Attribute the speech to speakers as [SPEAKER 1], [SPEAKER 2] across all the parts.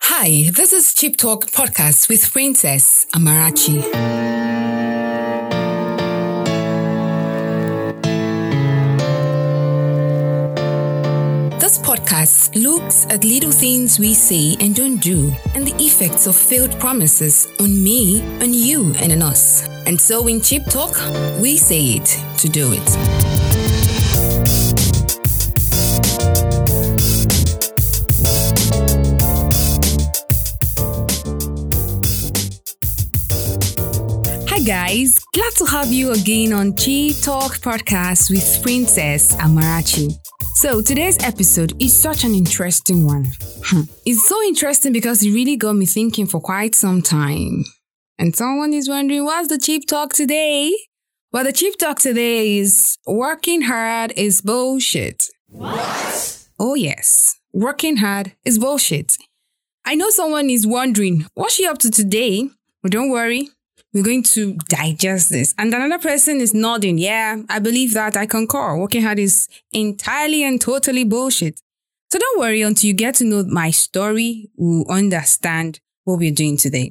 [SPEAKER 1] Hi, this is Cheap Talk Podcast with Princess Amarachi. This podcast looks at little things we say and don't do and the effects of failed promises on me, on you, and on us. And so in Cheap Talk, we say it to do it. Hi guys, glad to have you again on Cheap Talk Podcast with Princess Amarachi. So today's episode is such an interesting one. It's so interesting because it really got me thinking for quite some time. And someone is wondering, what's the Cheap Talk today? Well, the Cheap Talk today is working hard is bullshit.
[SPEAKER 2] What?
[SPEAKER 1] Oh yes, working hard is bullshit. I know someone is wondering, what's she up to today? Well, don't worry. We're going to digest this. And another person is nodding. Yeah, I believe that. I concur. Working hard is entirely and totally bullshit. So don't worry until you get to know my story. We'll understand what we're doing today.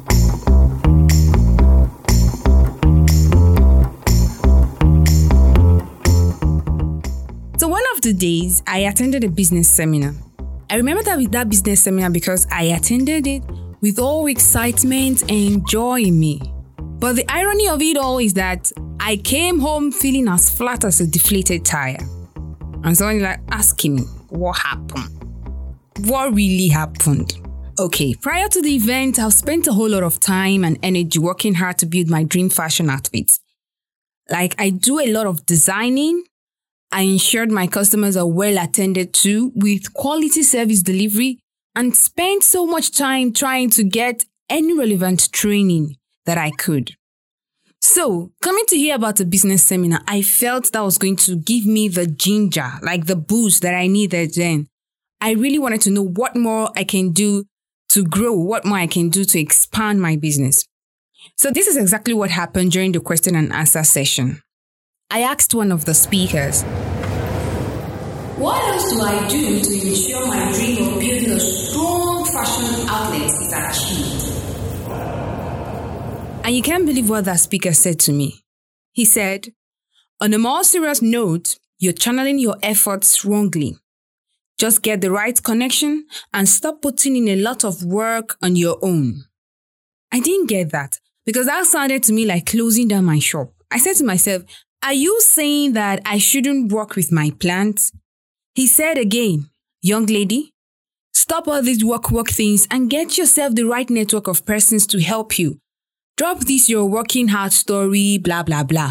[SPEAKER 1] So one of the days, I attended a business seminar. I remember that business seminar because I attended it with all excitement and joy in me. But the irony of it all is that I came home feeling as flat as a deflated tire. And someone like asking me, what happened? What really happened? Okay, prior to the event, I've spent a whole lot of time and energy working hard to build my dream fashion outfits. Like I do a lot of designing. I ensured my customers are well attended to with quality service delivery and spent so much time trying to get any relevant training that I could. So, coming to hear about a business seminar, I felt that was going to give me the ginger, like the boost that I needed then. I really wanted to know what more I can do to grow, what more I can do to expand my business. So this is exactly what happened during the question and answer session. I asked one of the speakers, what else do I do to ensure my dream of building a strong fashion outlet is achieved? And you can't believe what that speaker said to me. He said, on a more serious note, you're channeling your efforts wrongly. Just get the right connection and stop putting in a lot of work on your own. I didn't get that because that sounded to me like closing down my shop. I said to myself, are you saying that I shouldn't work with my plants? He said again, young lady, stop all these work things and get yourself the right network of persons to help you. Drop this your working hard story, blah, blah, blah.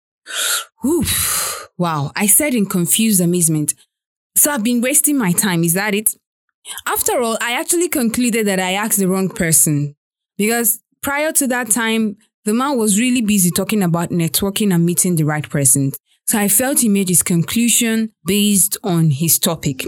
[SPEAKER 1] Oof. Wow, I said in confused amazement. So I've been wasting my time, is that it? After all, I actually concluded that I asked the wrong person because prior to that time, the man was really busy talking about networking and meeting the right person. So I felt he made his conclusion based on his topic.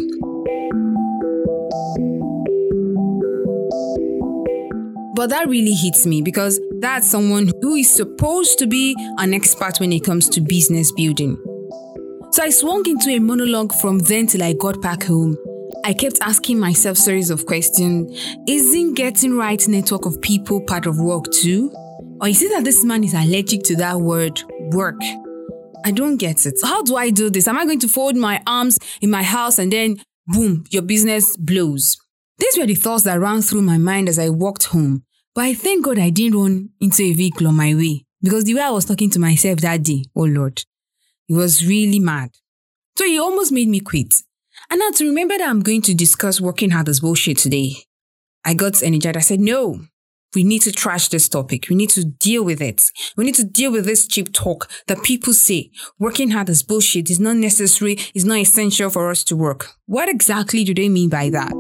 [SPEAKER 1] But that really hits me because that's someone who is supposed to be an expert when it comes to business building. So I swung into a monologue from then till I got back home. I kept asking myself a series of questions. Isn't getting right network of people part of work too? Or is it that this man is allergic to that word, work? I don't get it. How do I do this? Am I going to fold my arms in my house and then, boom, your business blows? These were the thoughts that ran through my mind as I walked home. But I thank God I didn't run into a vehicle on my way. Because the way I was talking to myself that day, oh Lord, it was really mad. So it almost made me quit. And now to remember that I'm going to discuss working hard as bullshit today, I got energized. I said, no, we need to trash this topic. We need to deal with it. We need to deal with this cheap talk that people say working hard as bullshit is not necessary, is not essential for us to work. What exactly do they mean by that?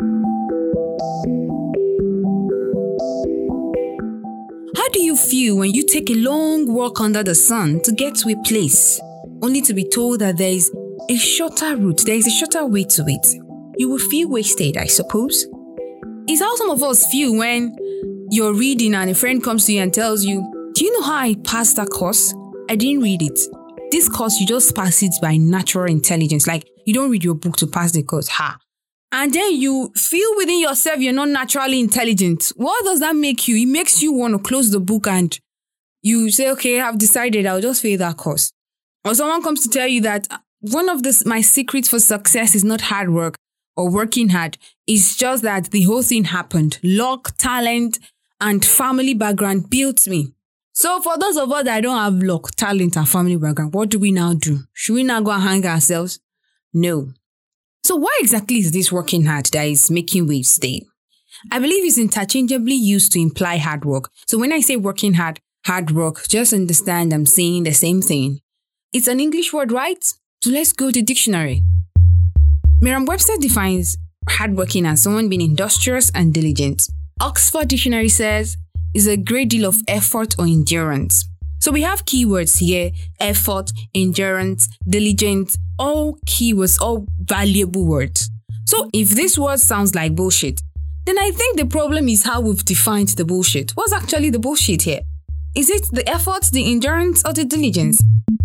[SPEAKER 1] How do you feel when you take a long walk under the sun to get to a place, only to be told that there is a shorter route, there is a shorter way to it? You will feel wasted, I suppose. It's how some of us feel when you're reading and a friend comes to you and tells you, do you know how I passed that course? I didn't read it. This course, you just pass it by natural intelligence. Like, you don't read your book to pass the course. and then you feel within yourself you're not naturally intelligent, what does that make you? It makes you want to close the book and you say, okay, I've decided I'll just fail that course. Or someone comes to tell you that one of my secrets for success is not hard work or working hard. It's just that the whole thing happened. Luck, talent, and family background built me. So for those of us that don't have luck, talent, and family background, what do we now do? Should we now go and hang ourselves? No. So what exactly is this working hard that is making waves today? I believe it's interchangeably used to imply hard work. So when I say working hard work, just understand I'm saying the same thing. It's an English word, right? So let's go to the dictionary. Merriam-Webster defines hardworking as someone being industrious and diligent. Oxford Dictionary says is a great deal of effort or endurance. So we have keywords here: effort, endurance, diligence, all keywords, all valuable words. So if this word sounds like bullshit, then I think the problem is how we've defined the bullshit. What's actually the bullshit here? Is it the effort, the endurance, or the diligence?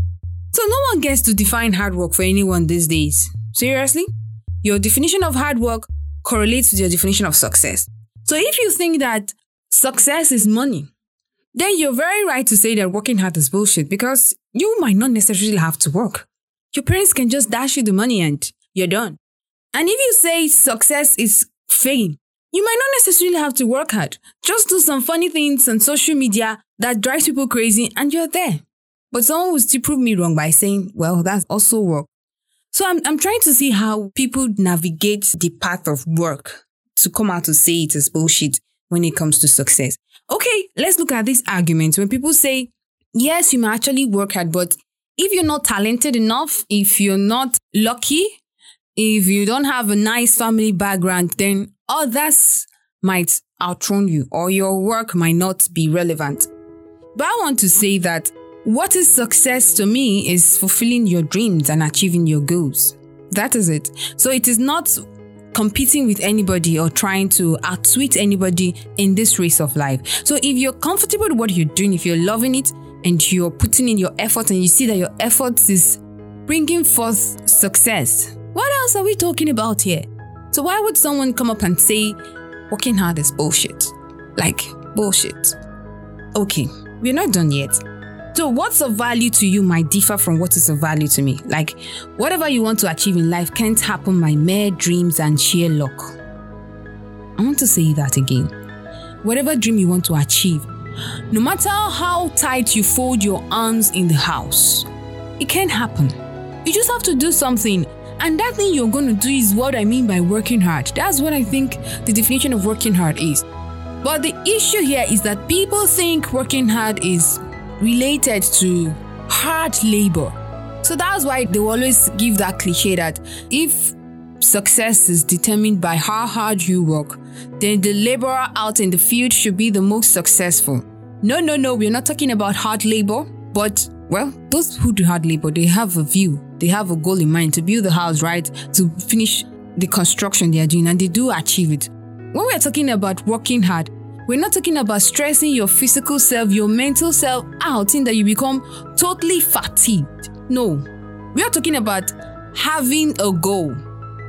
[SPEAKER 1] So no one gets to define hard work for anyone these days. Seriously? Your definition of hard work correlates with your definition of success. So if you think that success is money, then you're very right to say that working hard is bullshit, because you might not necessarily have to work. Your parents can just dash you the money and you're done. And if you say success is fame, you might not necessarily have to work hard. Just do some funny things on social media that drives people crazy and you're there. But someone will still prove me wrong by saying, well, that's also work. So I'm trying to see how people navigate the path of work to come out to say it is bullshit when it comes to success. Okay, let's look at this argument. When people say, yes, you might actually work hard, but if you're not talented enough, if you're not lucky, if you don't have a nice family background, then others might outrun you or your work might not be relevant. But I want to say that what is success to me is fulfilling your dreams and achieving your goals. That is it. So it is not competing with anybody or trying to outwit anybody in this race of life. So if you're comfortable with what you're doing, if you're loving it and you're putting in your effort and you see that your efforts is bringing forth success, what else are we talking about here? So why would someone come up and say working hard is bullshit? Like bullshit. Okay, we're not done yet. So what's of value to you might differ from what is of value to me. Like whatever you want to achieve in life can't happen by mere dreams and sheer luck. I want to say that again. Whatever dream you want to achieve, no matter how tight you fold your arms in the house, it can't happen. You just have to do something. And that thing you're going to do is what I mean by working hard. That's what I think the definition of working hard is. But the issue here is that people think working hard is related to hard labor. So that's why they always give that cliche that if success is determined by how hard you work, then the laborer out in the field should be the most successful. No, we're not talking about hard labor, but well, those who do hard labor, they have a view, they have a goal in mind to build the house, right? To finish the construction they are doing, and they do achieve it. When we're talking about working hard, we're not talking about stressing your physical self, your mental self out in that you become totally fatigued. No, we are talking about having a goal,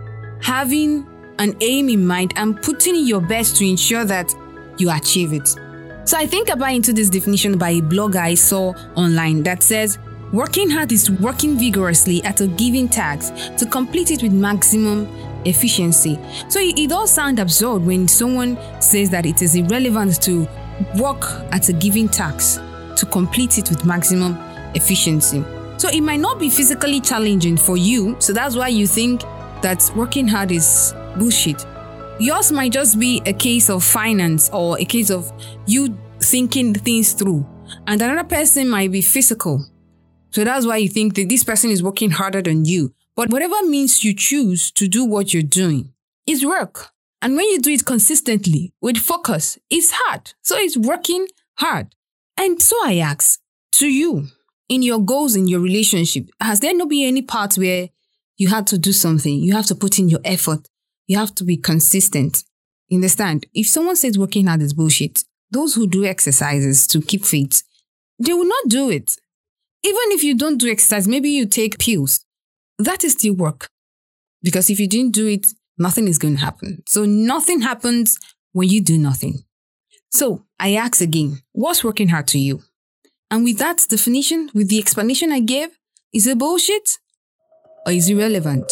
[SPEAKER 1] having an aim in mind and putting in your best to ensure that you achieve it. So I think about into this definition by a blogger I saw online that says, working hard is working vigorously at a given task to complete it with maximum efficiency. So it does sound absurd when someone says that it is irrelevant to work at a given task to complete it with maximum efficiency. So it might not be physically challenging for you, so that's why you think that working hard is bullshit. Yours might just be a case of finance or a case of you thinking things through, and another person might be physical. So that's why you think that this person is working harder than you. But whatever means you choose to do what you're doing is work. And when you do it consistently with focus, it's hard. So it's working hard. And so I ask, to you, in your goals, in your relationship, has there not been any part where you had to do something? You have to put in your effort. You have to be consistent. Understand? If someone says working hard is bullshit, those who do exercises to keep fit, they will not do it. Even if you don't do exercise, maybe you take pills. That is still work. Because if you didn't do it, nothing is going to happen. So nothing happens when you do nothing. So I ask again, what's working hard to you? And with that definition, with the explanation I gave, is it bullshit or is it relevant?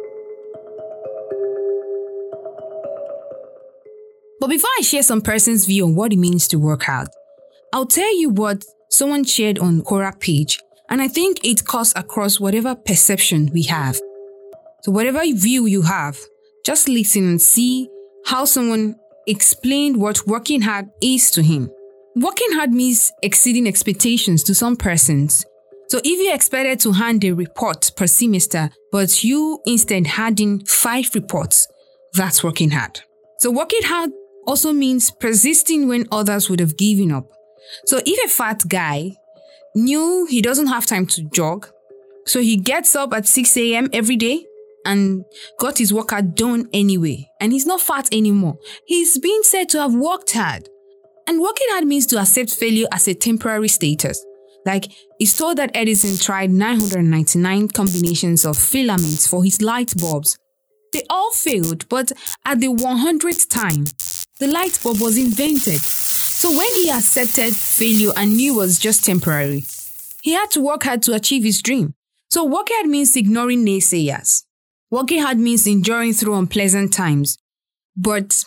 [SPEAKER 1] But before I share some person's view on what it means to work hard, I'll tell you what someone shared on Quora page, and I think it cuts across whatever perception we have. So whatever view you have, just listen and see how someone explained what working hard is to him. Working hard means exceeding expectations to some persons. So if you expected to hand a report per semester, but you instead had in 5 reports, that's working hard. So working hard also means persisting when others would have given up. So if a fat guy knew he doesn't have time to jog, so he gets up at 6 a.m. every day and got his workout done anyway, and he's not fat anymore, he's being said to have worked hard. And working hard means to accept failure as a temporary status. Like, it's told that Edison tried 999 combinations of filaments for his light bulbs. They all failed, but at the 100th time, the light bulb was invented. So when he accepted failure and knew it was just temporary, he had to work hard to achieve his dream. So working hard means ignoring naysayers. Working hard means enduring through unpleasant times. But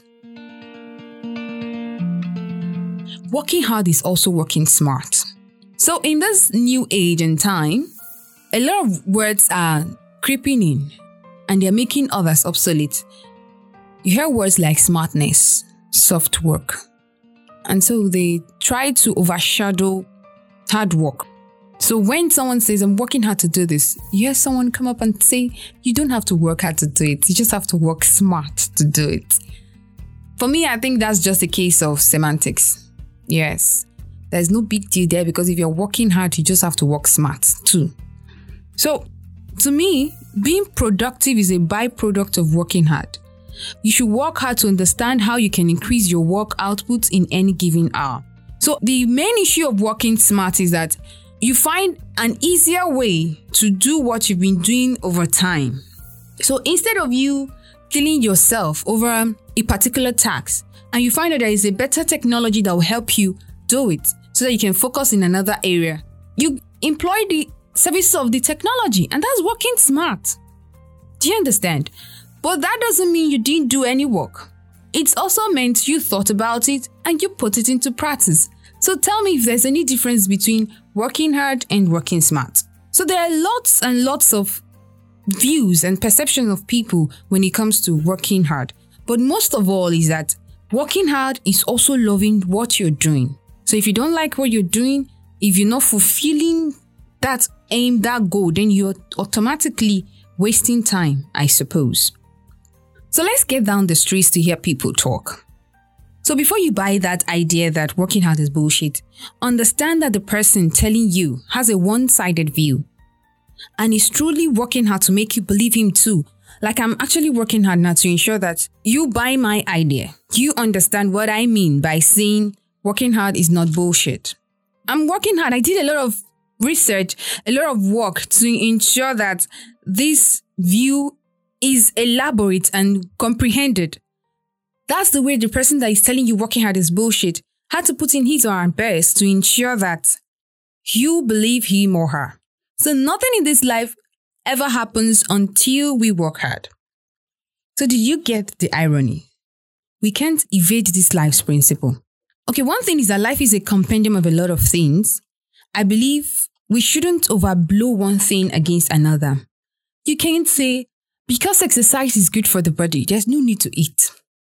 [SPEAKER 1] working hard is also working smart. So in this new age and time, a lot of words are creeping in and they're making others obsolete. You hear words like smartness, soft work. And so they try to overshadow hard work. So when someone says, I'm working hard to do this, you hear someone come up and say, you don't have to work hard to do it. You just have to work smart to do it. For me, I think that's just a case of semantics. Yes, there's no big deal there because if you're working hard, you just have to work smart too. So to me, being productive is a byproduct of working hard. You should work hard to understand how you can increase your work output in any given hour. So the main issue of working smart is that you find an easier way to do what you've been doing over time. So instead of you killing yourself over a particular task, and you find that there is a better technology that will help you do it so that you can focus in another area, you employ the services of the technology, and that's working smart. Do you understand? But that doesn't mean you didn't do any work. It's also meant you thought about it and you put it into practice. So tell me if there's any difference between working hard and working smart. So there are lots and lots of views and perceptions of people when it comes to working hard. But most of all is that working hard is also loving what you're doing. So if you don't like what you're doing, if you're not fulfilling that aim, that goal, then you're automatically wasting time, I suppose. So let's get down the streets to hear people talk. So before you buy that idea that working hard is bullshit, understand that the person telling you has a one-sided view and is truly working hard to make you believe him too. Like, I'm actually working hard now to ensure that you buy my idea. You understand what I mean by saying working hard is not bullshit. I'm working hard. I did a lot of research, a lot of work to ensure that this view is elaborate and comprehended. That's the way the person that is telling you working hard is bullshit had to put in his or her best to ensure that you believe him or her. So nothing in this life ever happens until we work hard. So did you get the irony? We can't evade this life's principle. Okay, one thing is that life is a compendium of a lot of things. I believe we shouldn't overblow one thing against another. You can't say, because exercise is good for the body, there's no need to eat.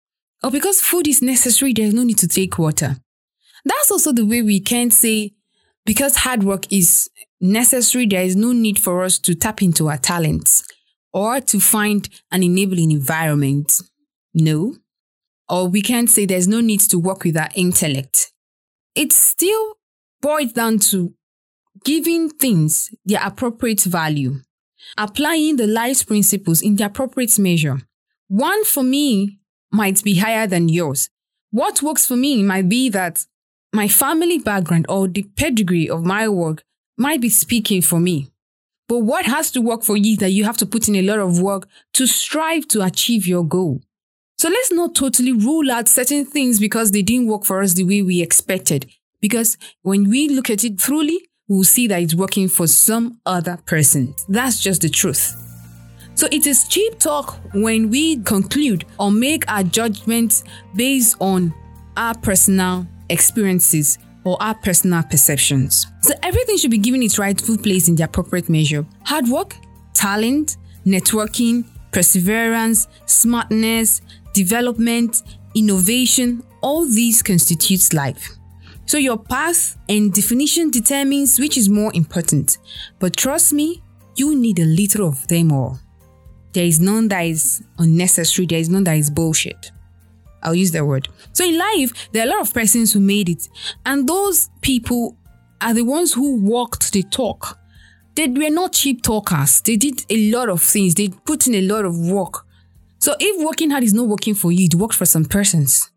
[SPEAKER 1] Or because food is necessary, there's no need to take water. That's also the way we can't say, because hard work is necessary, there is no need for us to tap into our talents or to find an enabling environment. No. Or we can't say there's no need to work with our intellect. It still boils down to giving things their appropriate value, applying the life's principles in the appropriate measure. One for me might be higher than yours. What works for me might be that my family background or the pedigree of my work might be speaking for me. But what has to work for you is that you have to put in a lot of work to strive to achieve your goal. So let's not totally rule out certain things because they didn't work for us the way we expected. Because when we look at it truly, we'll see that it's working for some other person. That's just the truth. So it is cheap talk when we conclude or make our judgments based on our personal experiences or our personal perceptions. So everything should be given its rightful place in the appropriate measure. Hard work, talent, networking, perseverance, smartness, development, innovation, all these constitutes life. So your path and definition determines which is more important. But trust me, you need a little of them all. There is none that is unnecessary. There is none that is bullshit. I'll use that word. So in life, there are a lot of persons who made it. And those people are the ones who walked the talk. They were not cheap talkers. They did a lot of things. They put in a lot of work. So if working hard is not working for you, it worked for some persons.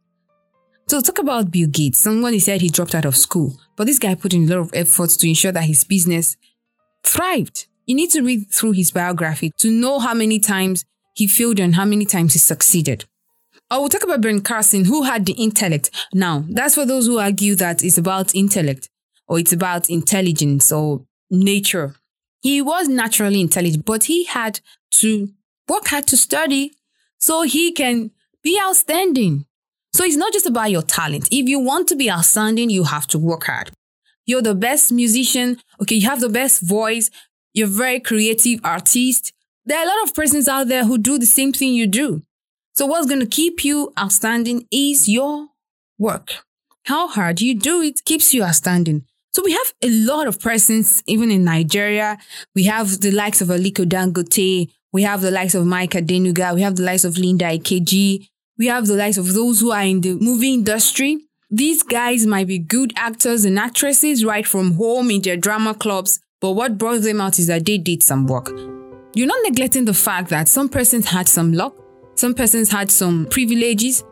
[SPEAKER 1] So talk about Bill Gates. Somebody said he dropped out of school. But this guy put in a lot of efforts to ensure that his business thrived. You need to read through his biography to know how many times he failed and how many times he succeeded. Or we'll talk about Ben Carson, who had the intellect. Now, that's for those who argue that it's about intellect or it's about intelligence or nature. He was naturally intelligent, but he had to work hard to study so he can be outstanding. So it's not just about your talent. If you want to be outstanding, you have to work hard. You're the best musician. Okay, you have the best voice. You're a very creative artist. There are a lot of persons out there who do the same thing you do. So what's going to keep you outstanding is your work. How hard you do it keeps you outstanding. So we have a lot of persons, even in Nigeria. We have the likes of Aliko Dangote. We have the likes of Mike Adenuga. We have the likes of Linda Ikeji. We have the likes of those who are in the movie industry. These guys might be good actors and actresses right from home in their drama clubs. But what brought them out is that they did some work. You're not neglecting the fact that some persons had some luck. Some persons had some privileges.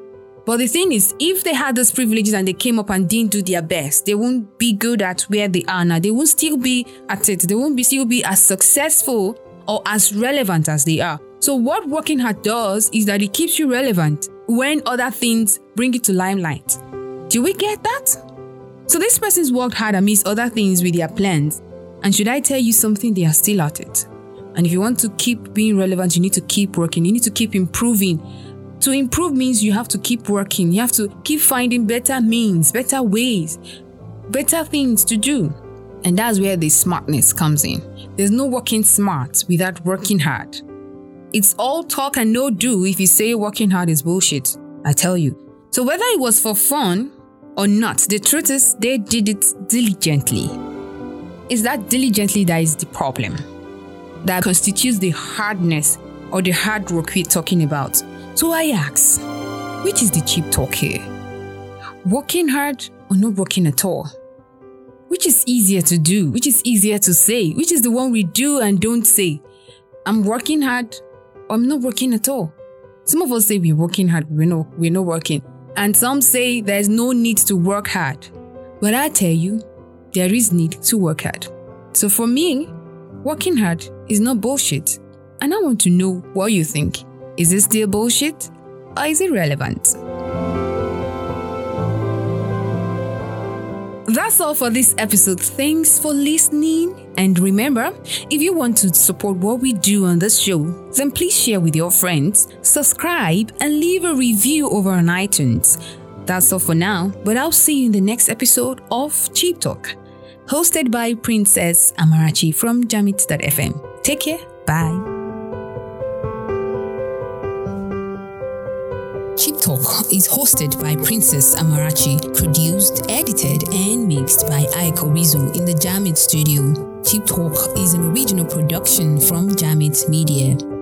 [SPEAKER 1] But the thing is, if they had those privileges and they came up and didn't do their best, they won't be good at where they are now. They won't still be at it. They won't still be as successful or as relevant as they are. So what working hard does is that it keeps you relevant when other things bring it to limelight. Do we get that? So these persons worked hard amidst other things with their plans. And should I tell you something, they are still at it. And if you want to keep being relevant, you need to keep working. You need to keep improving. To improve means you have to keep working. You have to keep finding better means, better ways, better things to do. And that's where the smartness comes in. There's no working smart without working hard. It's all talk and no do if you say working hard is bullshit. I tell you. So whether it was for fun or not, the truth is they did it diligently. It's that diligently that is the problem. That constitutes the hardness or the hard work we're talking about. So I ask, which is the cheap talk here? Working hard or not working at all? Which is easier to do? Which is easier to say? Which is the one we do and don't say? I'm working hard or I'm not working at all. Some of us say we're working hard, we're not working. And some say there's no need to work hard. But I tell you, there is need to work hard. So for me, working hard is not bullshit. And I want to know what you think. Is it still bullshit or is it relevant? That's all for this episode. Thanks for listening. And remember, if you want to support what we do on this show, then please share with your friends, subscribe, and leave a review over on iTunes. That's all for now, but I'll see you in the next episode of Cheap Talk, hosted by Princess Amarachi from Jamit.fm. Take care. Bye. Cheap Talk is hosted by Princess Amarachi, produced, edited, and mixed by Aiko Rizzo in the Jamit studio. Cheap Talk is an original production from Jamit Media.